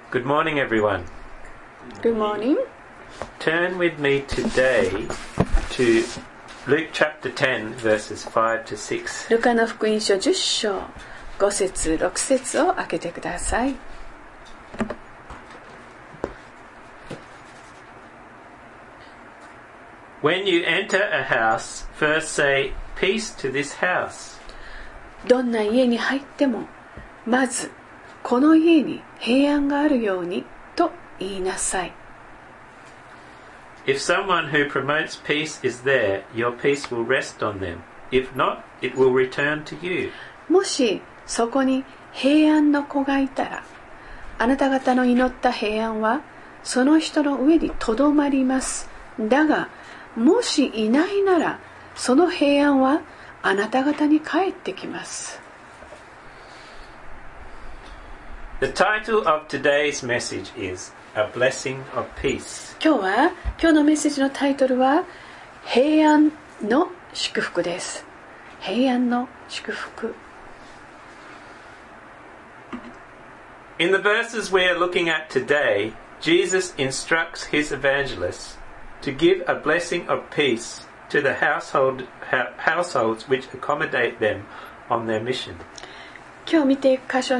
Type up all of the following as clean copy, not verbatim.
Good morning, everyone. Good morning. Turn with me today to Luke chapter 10, verses 5 to 6. ルカの福音書10章5節6節を開けてください。 When you enter a house, first say, Peace to this house. どんな家に入っても、まずこの家に平安があるようにと言いなさい。 If someone who promotes peace is there, your peace will rest on them. If not, it will return to you. もしそこに平安の子がいたら、あなた方の祈った平安はその人の上にとどまります。だが、もしいないなら、その平安はあなた方に返ってきます。 The title of today's message is A Blessing of Peace. 今日のメッセージのタイトルは平安の祝福です。平安の祝福。 In the verses we are looking at today, Jesus instructs his evangelists to give a blessing of peace to the households which accommodate them on their mission. 今日見ていく箇所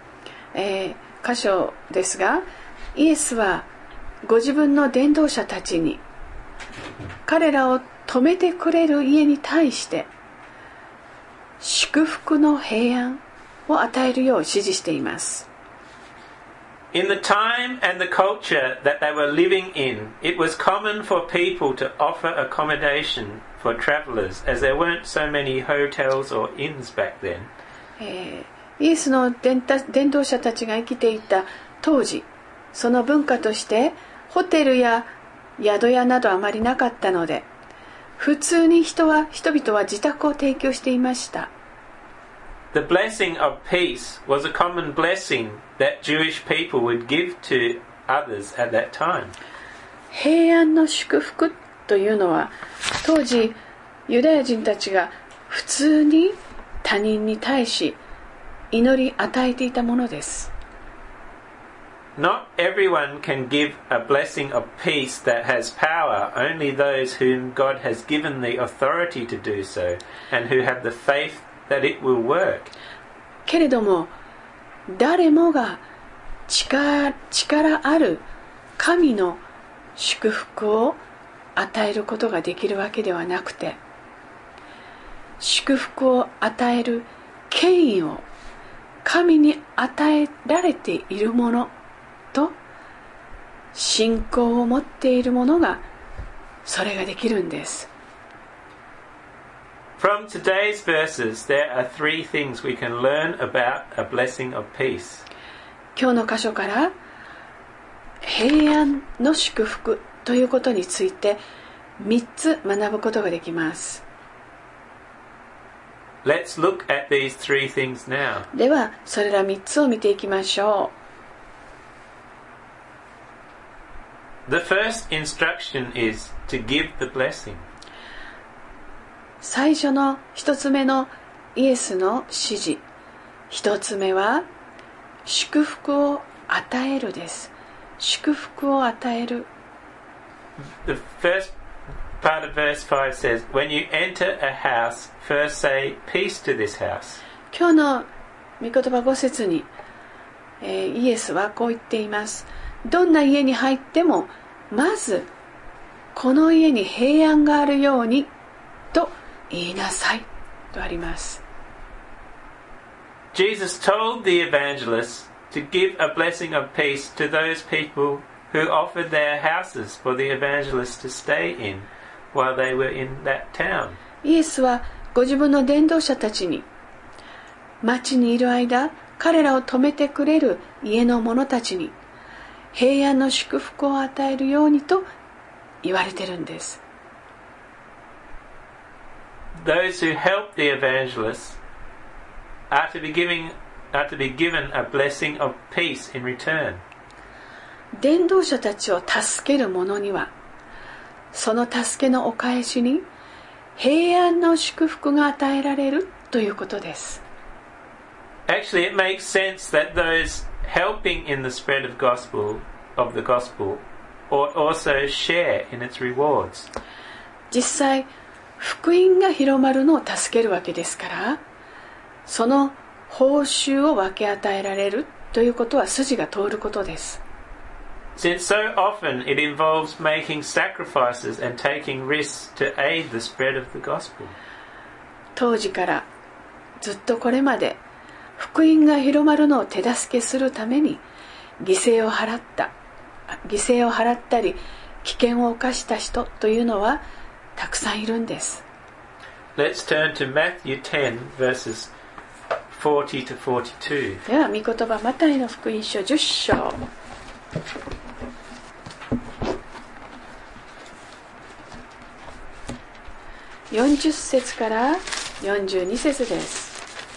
ですが、イエスはご自分の伝道者たちに彼らを泊めてくれる家に対して祝福の平安を与えるよう指示しています。 In the time and the culture that they were living in, it was common for people to offer accommodation for travelers, as there weren't so many hotels or inns back then. イエスの伝道者たちが生きていた当時、その文化としてホテルや宿屋などあまりなかったので、普通に人々は自宅を提供していました。 The blessing of peace was a common blessing that Jewish people would give to others at that time. 平安の祝福というのは、当時ユダヤ人たちが普通に他人に対し祈り与えていたものです。 Not everyone can give a blessing of peace that has power, only those whom God has given the authority to do so, and who have the faith that it will work. けれども、誰もが力ある神の祝福を与えることができるわけではなくて、祝福を与える権威を神に与えられているものと信仰を持っているものがそれができるんです。 From today's verses, there are three things we can learn about a blessing of peace. 今日の箇所から平安の祝福ということについて3つ学ぶことができます。 Let's look at these three things now. ではそれら3つを見ていきましょう。The first instruction is to give the blessing. 最初の1つ目のイエスの指示、1つ目は祝福を与えるです。祝福を与える。 The first part of verse 5 says, When you enter a house, first say, Peace to this house. 今日の御言葉5節に、イエスはこう言っています。どんな家に入っても、まずこの家に平安があるようにと言いなさいとあります。 Jesus told the evangelists to give a blessing of peace to those people who offered their houses for the evangelists to stay in while they were in that town. イエスはご自分の伝道者たちに、町にいる間、彼らを泊めてくれる家の者たちに平安の祝福を与えるようにと言われてるんです。 Those who help the evangelists are to be given a blessing of peace in return. 伝道者たちを助ける者には、その助けのお返しに平安の祝福が与えられるということです。 Actually, it makes sense that those helping in the spread of the gospel ought also share in its rewards. 実際福音が広まるのを助けるわけですから、その報酬を分け与えられるということは筋が通ることです。 Since so often it involves making sacrifices and taking risks to aid the spread of the gospel. 当時からずっとこれまで福音が広まるのを手助けするために犠牲を払ったり危険を冒した人というのはたくさんいるんです。 Let's turn to Matthew 10 verses 40 to 42. では御言葉マタイの福音書10章40節から42節です。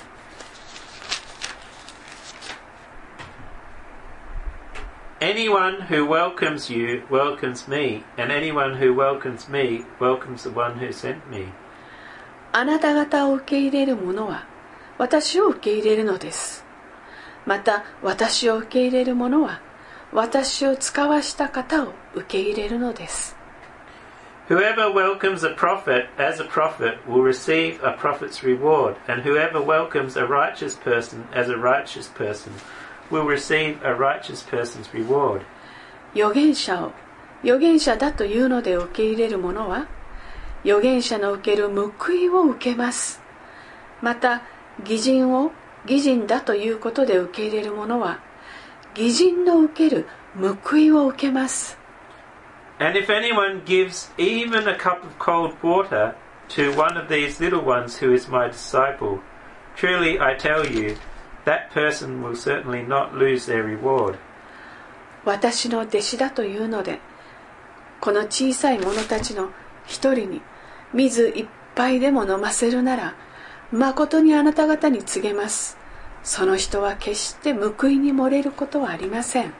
Anyone who welcomes you welcomes me, and anyone who welcomes me welcomes the one who sent me. あなた方を受け入れる者は私を受け入れるのです。また私を受け入れる者は私を使わした方を受け入れるのです。 Whoever welcomes a prophet as a prophet will receive a prophet's reward, and whoever welcomes a righteous person as a righteous person will receive a righteous person's reward. 預言者を預言者だというので受け入れる者は預言者の受ける報いを受けます。また義人を義人だということで受け入れる者は義人の受ける報いを受けます。 And if anyone gives even a cup of cold water to one of these little ones who is my disciple, truly I tell you, that person will certainly not lose their reward. 私の弟子だというので、この小さい者たちの一人に水一杯でも飲ませるなら、誠にあなた方に告げます。その人は決して報いに漏れることはありません。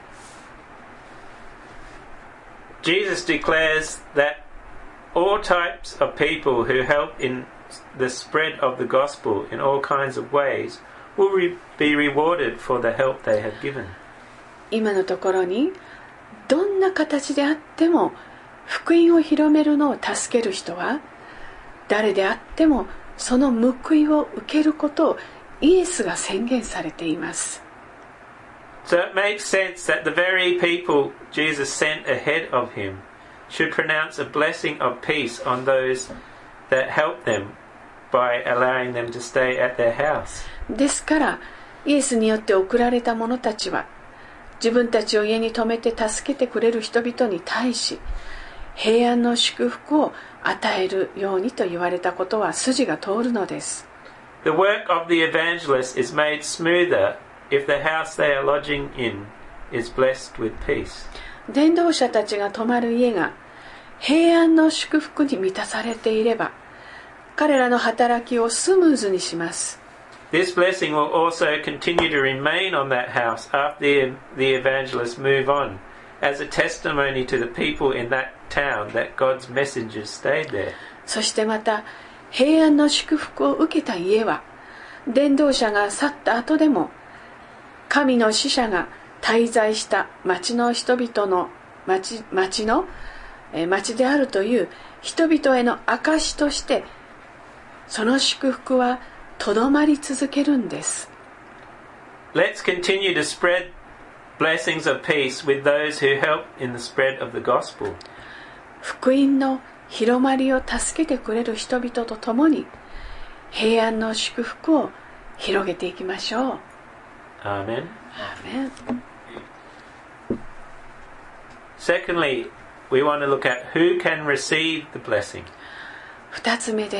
Jesus declares that all types of people who help in the spread of the gospel in all kinds of ways will be rewarded for the help they have given. 今のところにどんな形であっても福音を広めるのを助ける人は誰であってもその報いを受けることをイエスが宣言されています。 So it makes sense that the very people Jesus sent ahead of him should pronounce a blessing of peace on those that help them by allowing them to stay at their house. ですからイエスによって送られた者たちは自分たちを家に泊めて助けてくれる人々に対し平安の祝福を与えるようにと言われたことは筋が通るのです。 The work of the evangelist is made smoother if the house they are lodging in is blessed with peace. 伝道者たちが泊まる家が平安の祝福に満たされていれば彼らの働きをスムーズにします。 This blessing will also continue to remain on that house after the evangelists move on, as a testimony to the people in that town that God's messengers stayed there. そしてまた平安の祝福を受けた家は伝道者が去った後でも神の使者が滞在した町の人々の町であるという人々への証としてその祝福はとどまり続けるんです。 Let's continue to spread blessings of peace with those who help in the spread of the gospel. 福音の広まりを助けてくれる人々と共に平安の祝福を広げていきましょう。 Amen. Amen. Secondly, we want to look at who can receive the blessing. 2つ目です。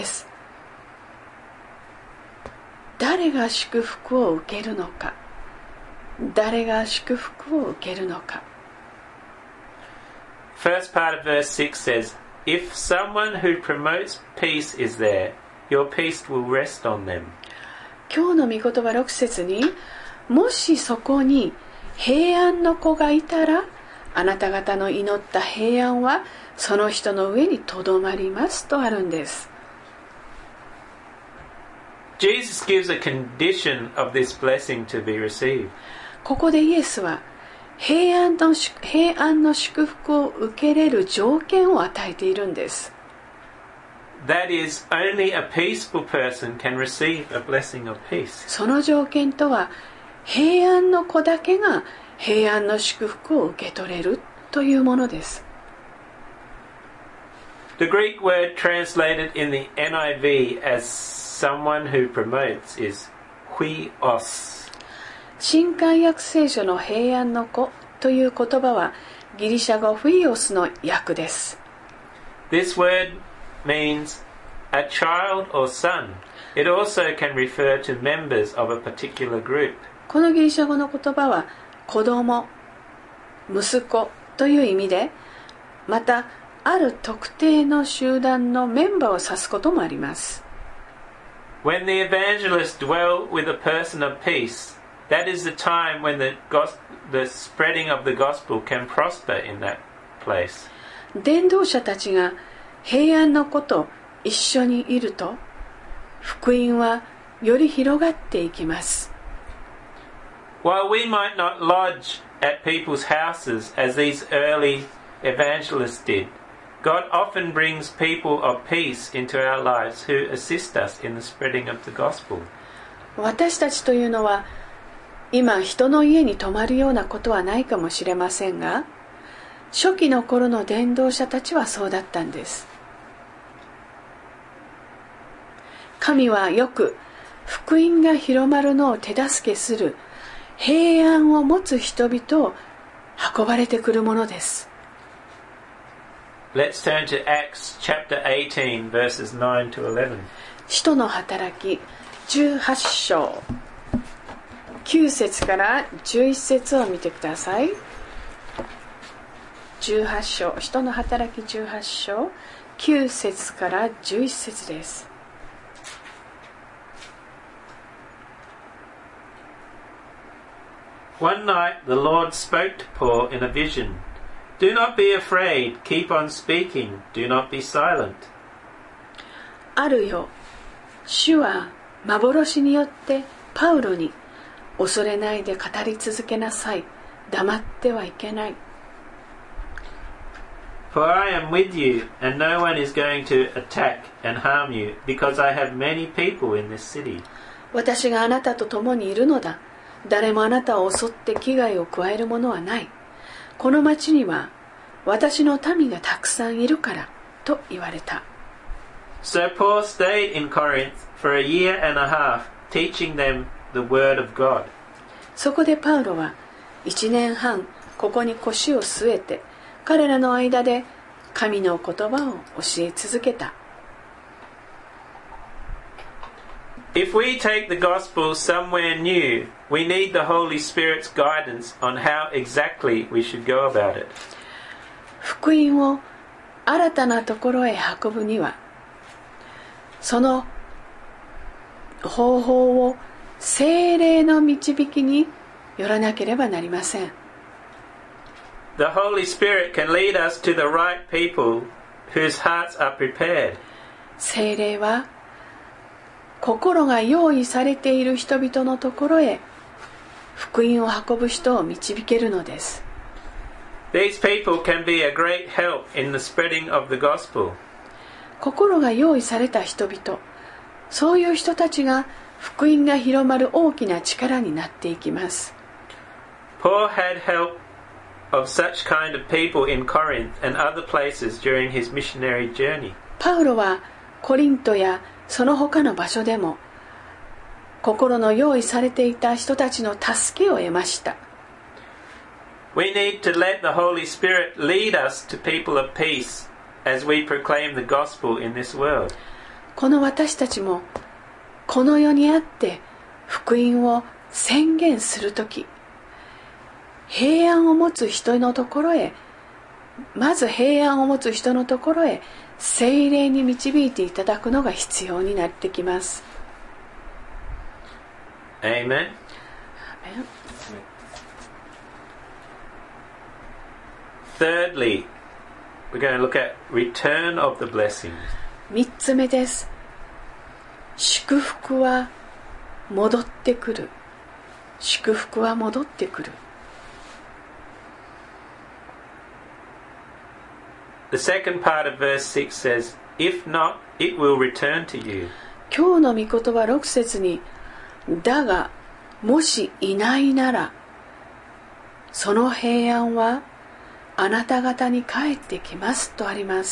誰が祝福を受けるのか。誰が祝福を受けるのか。 First part of verse 6 says, If someone who promotes peace is there, your peace will rest on them. 今日の御言葉6節に、もしそこに平安の子がいたら、あなた方の祈った平安はその人の上にとどまりますとあるんです。 Jesus gives a condition of this blessing to be received. ここでイエスは平安の祝福を受けれる条件を与えているんです。 That is, only a peaceful person can receive a blessing of peace. その条件とは、平安の子だけが平安の祝福を受け取れるというものです。 The Greek word translated in the NIV as someone who promotes is huios. 新海訳聖書の平安の子という言葉はギリシャ語フイオスの訳です。 This word means a child or son. It also can refer to members of a particular group. このギリシャ語の言葉は子供、息子という意味で、またある特定の集団のメンバーを指すこともあります。 When the evangelists dwell with a person of peace, that is the time when the spreading of the gospel can prosper in that place. 伝道者たちが平安の子と一緒にいると、福音はより広がっていきます。 While we might not lodge at people's houses as these early evangelists did, God often brings people of peace into our lives who assist us in the spreading of the gospel. 私たちというのは今人の家に泊まるようなことはないかもしれませんが、初期の頃の伝道者たちはそうだったんです。神はよく福音が広まるのを手助けする平安を持つ人々を運ばれてくるものです。 Let's turn to Acts chapter 18 verses 9 to 11. 使徒の働き18章9節から11節を見てください。18章、使徒の働き18章9節から11節です。 One night the Lord spoke to Paul in a vision. Do not be afraid, keep on speaking, do not be silent. あるよ、主は幻によってパウロに恐れないで語り続けなさい、黙ってはいけない。 For I am with you, and no one is going to attack and harm you, because I have many people in this city. 私があなたと共にいるのだ。誰もあなたを襲って危害を加えるものはない。この町には私の民がたくさんいるからと言われた。 So Paul stayed in Corinth for a year and a half, teaching them the word of God. そこでパウロは1年半ここに腰を据えて彼らの間で神の言葉を教え続けた。 If we take the gospel somewhere new, we need the Holy Spirit's guidance on how exactly we should go about it. 福音を新たなところへ運ぶには、その方法を聖霊の導きによらなければなりません。 The Holy Spirit can lead us to the right people whose hearts are prepared. 聖霊は心が用意されている人々のところへ福音を運ぶ人を導けるのです。 These people can be a great help in the spreading of the gospel. 心が用意された人々、そういう人たちが福音が広まる大きな力になっていきます。 Paul had help of such kind of people in Corinth and other places during his missionary journey. パウロはコリントやその他の場所でも心の用意されていた人たちの助けを得ました。 We need to let the Holy Spirit lead us to people of peace as we proclaim the gospel in this world. この私たちもこの世にあって福音を宣言するとき、平安を持つ人のところへ、まず平安を持つ人のところへ聖霊に導いていただくのが必要になってきます。 Amen. Thirdly, we're going to look at return of the blessings. 3つ目です。祝福は戻ってくる。 祝福は戻ってくる。 The second part of verse 6 says, If not, it will return to you. 今日の御言葉6節に、だがもしいないなら、その平安はあなた方に帰ってきますとあります。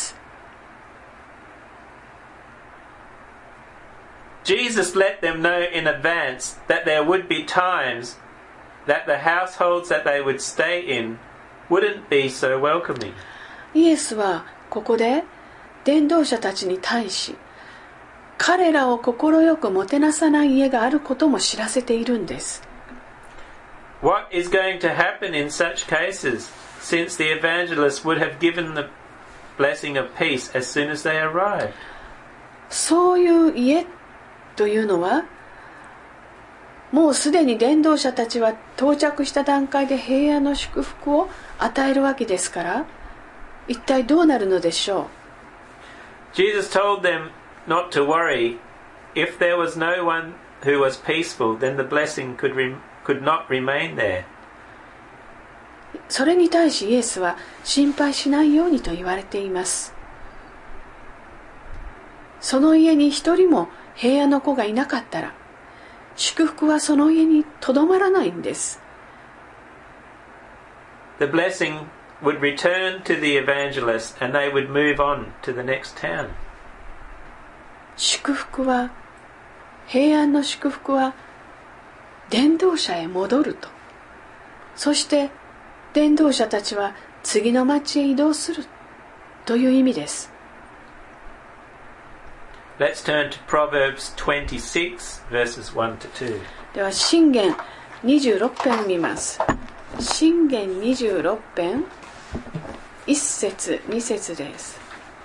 Jesus let them know in advance that there would be times that the households that they would stay in wouldn't be so welcoming. イエスはここで伝道者たちに対し、彼らを快くもてなさない家があることも知らせているんです。 What is going to happen in such cases, since the evangelists would have given the blessing of peace as soon as they arrived? そういう家というのは、もうすでに伝道者たちは到着した段階で平安の祝福を与えるわけですから、一体どうなるのでしょう。 Jesus told them not to worry. If there was no one who was peaceful, then the blessing could not remain there. それに対しイエスは心配しないようにと言われています。その家に一人も平安の子がいなかったら、祝福はその家にとどまらないんです。 The blessing would return to the evangelist and they would move on to the next town. 祝福は、平安の祝福は伝道者へ戻ると。そして伝道者たちは次の町へ移動するという意味です。 Let's turn to Proverbs 26 verses 1 to 2. では箴言26編を見ます。箴言26編1節2節です。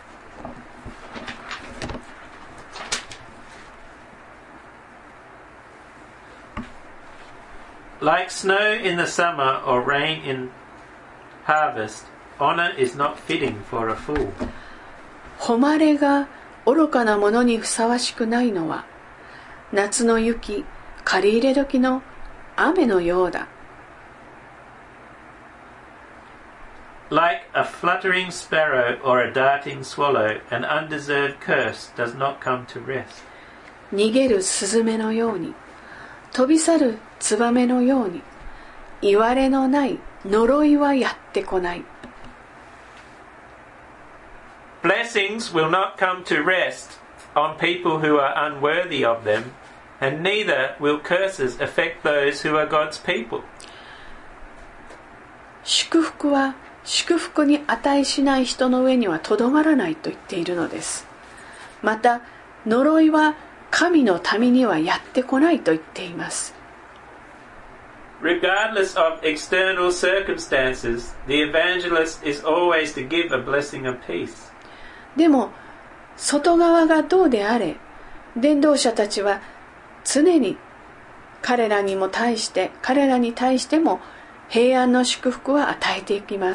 Like snow in the summer or rain in harvest, honor is not fitting for a fool. 誉れが愚かなものにふさわしくないのは、夏の雪、借り入れ時の雨のようだ。 Like a fluttering sparrow or a darting swallow, an undeserved curse does not come to rest. 逃げるスズメのように、飛び去るツバメのように、いわれのない呪いはやってこない。 Blessings will not come to rest on people who are unworthy of them, and neither will curses affect those who are God's people. 祝福は祝福に値しない人の上にはとどまらないと言っているのです。また、呪いは神の民にはやってこないと言っています。 Regardless of external circumstances, the evangelist is always to give a blessing of peace. でも、外側がどうであれ、伝道者たちは常に彼らに対しても平安の祝福は与えていきます。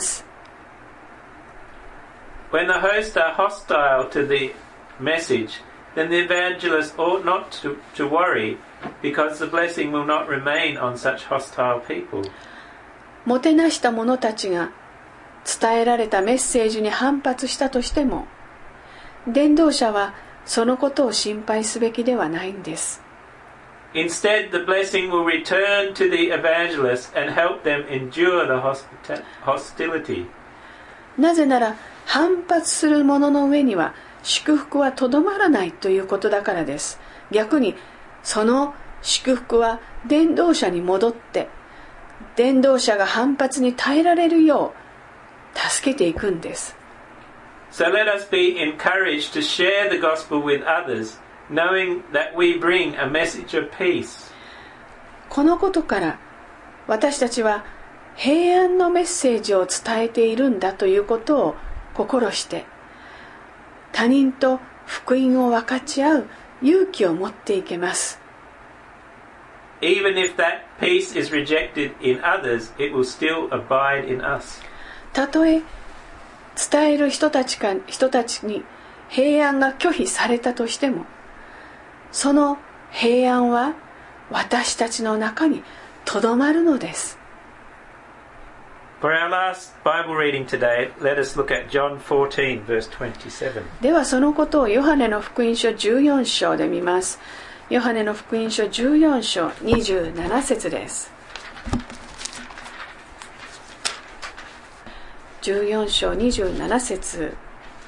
When the hosts are hostile to the message, then the evangelist ought not to worry, because the blessing will not remain on such hostile people. もてなした者たちが伝えられたメッセージに反発したとしても、伝道者はそのことを心配すべきではないんです。 Instead, the blessing will return to the evangelist and help them endure the hostility. なぜなら、反発する者の上には祝福はとどまらないということだからです。逆に、その祝福は伝道者に戻って、伝道者が反発に耐えられるよう助けていくんです。 So let us be encouraged to share the gospel with others, knowing that we bring a message of peace. このことから私たちは平安のメッセージを伝えているんだということを心して他人と福音を分かち合う勇気を持っていけます。 Even if that peace is rejected in others, it will still abide in us. たとえ伝える人たちに平安が拒否されたとしても、その平安は私たちの中にとどまるのです。 For our last Bible reading today, let us look at John 14, verse 27. ではそのことをヨハネの福音書14章で見ます。ヨハネの福音書14章27節です。14章27節。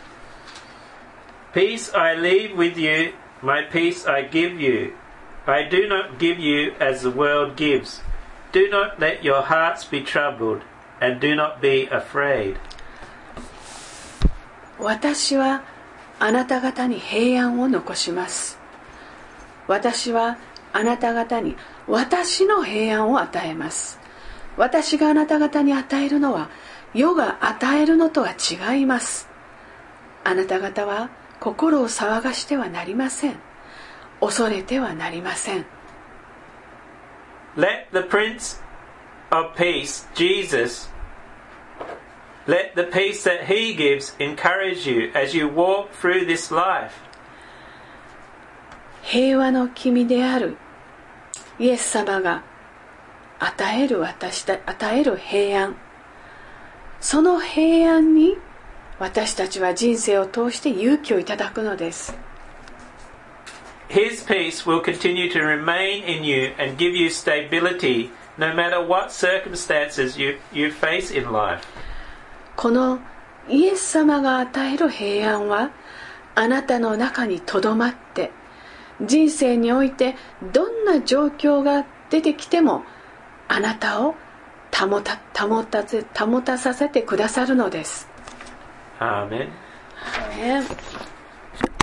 Peace I leave with you, my peace I give you. I do not give you as the world gives. Do not let your hearts be troubled, and do not be afraid. 私はあなた方に平安を残します。私はあなた方に私の平安を与えます。私があなた方に与えるのは世が与えるのとは違います。あなた方は心を騒がしてはなりません。恐れてはなりません。 Let the Prince of Peace, Jesus, let the peace that he gives encourage you as you walk through this life. 平和の君であるイエス様が与える平安、その平安に私たちは人生を通して勇気をいただくのです。 His peace will continue to remain in you and give you stability no matter what circumstances you face in life. このイエス様が与える平安はあなたの中にとどまって人生においてどんな状況が出てきてもあなたを保たさせてくださるのです。 アーメン。 アーメン。